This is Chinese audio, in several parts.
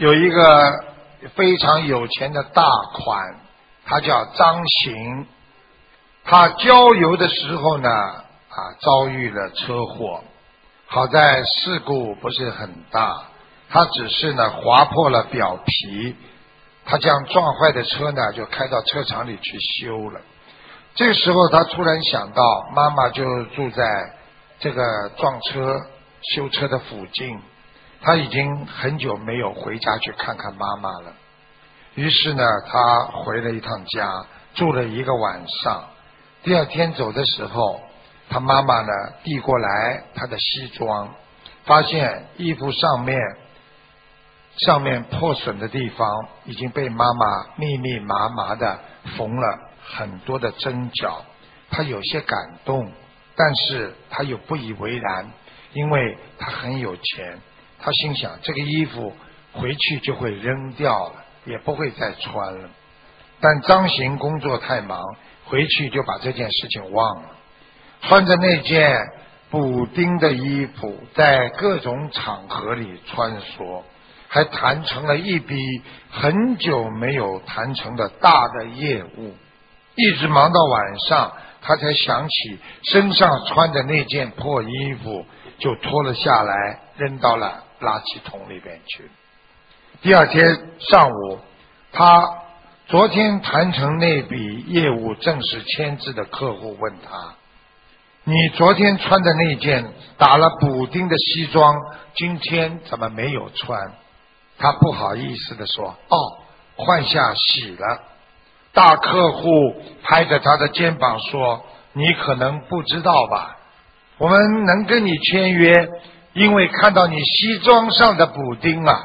有一个非常有钱的大款，他叫张行。他郊游的时候呢，遭遇了车祸，好在事故不是很大，他只是呢划破了表皮，他将撞坏的车呢就开到车厂里去修了。这个时候他突然想到，妈妈就住在这个撞车修车的附近，他已经很久没有回家去看看妈妈了。于是呢他回了一趟家，住了一个晚上。第二天走的时候，他妈妈呢递过来他的西装，发现衣服上面破损的地方已经被妈妈密密麻麻的缝了很多的针脚。他有些感动，但是他又不以为然，因为他很有钱。他心想，这个衣服回去就会扔掉了，也不会再穿了。但张行工作太忙，回去就把这件事情忘了。穿着那件补丁的衣服，在各种场合里穿梭，还谈成了一笔很久没有谈成的大的业务。一直忙到晚上，他才想起身上穿的那件破衣服，就脱了下来，扔到了垃圾桶里边去。第二天上午，他昨天谈成那笔业务正式签字的客户问他，你昨天穿的那件打了补丁的西装，今天怎么没有穿？他不好意思地说，换下洗了。大客户拍着他的肩膀说，你可能不知道吧，我们能跟你签约，因为看到你西装上的补丁啊。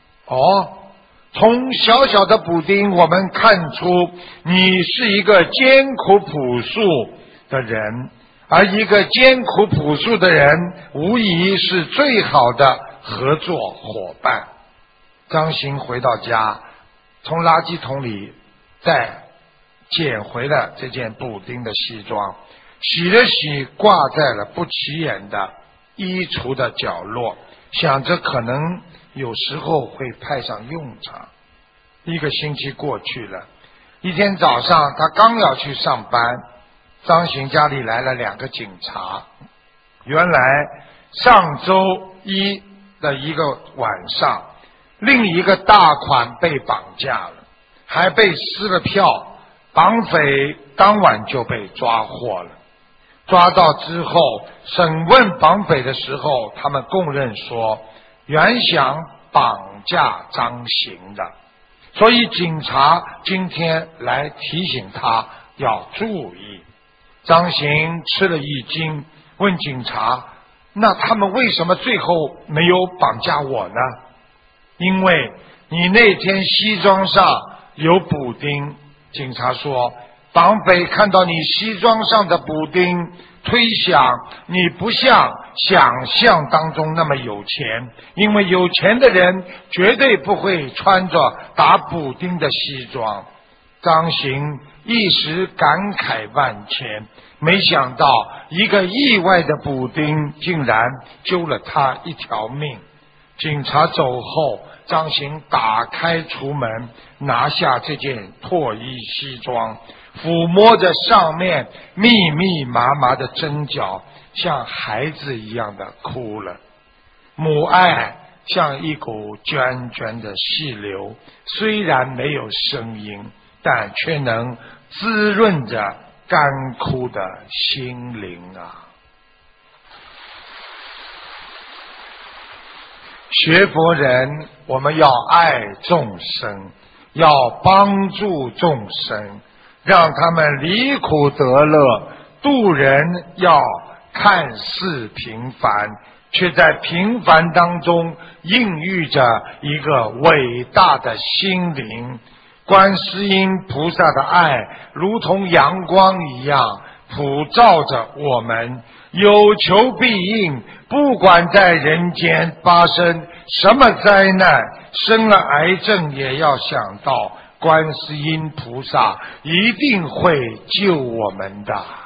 从小小的补丁我们看出你是一个艰苦朴素的人，而一个艰苦朴素的人无疑是最好的合作伙伴。张行回到家，从垃圾桶里再捡回了这件补丁的西装，洗了洗，挂在了不起眼的衣橱的角落，想着可能有时候会派上用场。一个星期过去了，一天早上他刚要去上班，张行家里来了2个警察。原来上周一的一个晚上，另一个大款被绑架了，还被撕了票，绑匪当晚就被抓获了。抓到之后，审问绑匪的时候，他们供认说原想绑架张行的，所以警察今天来提醒他要注意。张行吃了一惊，问警察，那他们为什么最后没有绑架我呢？因为你那天西装上有补丁。警察说，绑匪看到你西装上的补丁，推想你不像想象当中那么有钱，因为有钱的人绝对不会穿着打补丁的西装。张行一时感慨万千，没想到一个意外的补丁竟然救了他一条命。警察走后，张行打开橱门，拿下这件破衣西装，抚摸着上面密密麻麻的针脚，像孩子一样的哭了。母爱像一股涓涓的细流，虽然没有声音，但却能滋润着干枯的心灵啊！学佛人，我们要爱众生，要帮助众生，让他们离苦得乐。度人要看似平凡，却在平凡当中孕育着一个伟大的心灵。观世音菩萨的爱如同阳光一样普照着我们，有求必应，不管在人间发生什么灾难，生了癌症也要想到观世音菩萨一定会救我们的。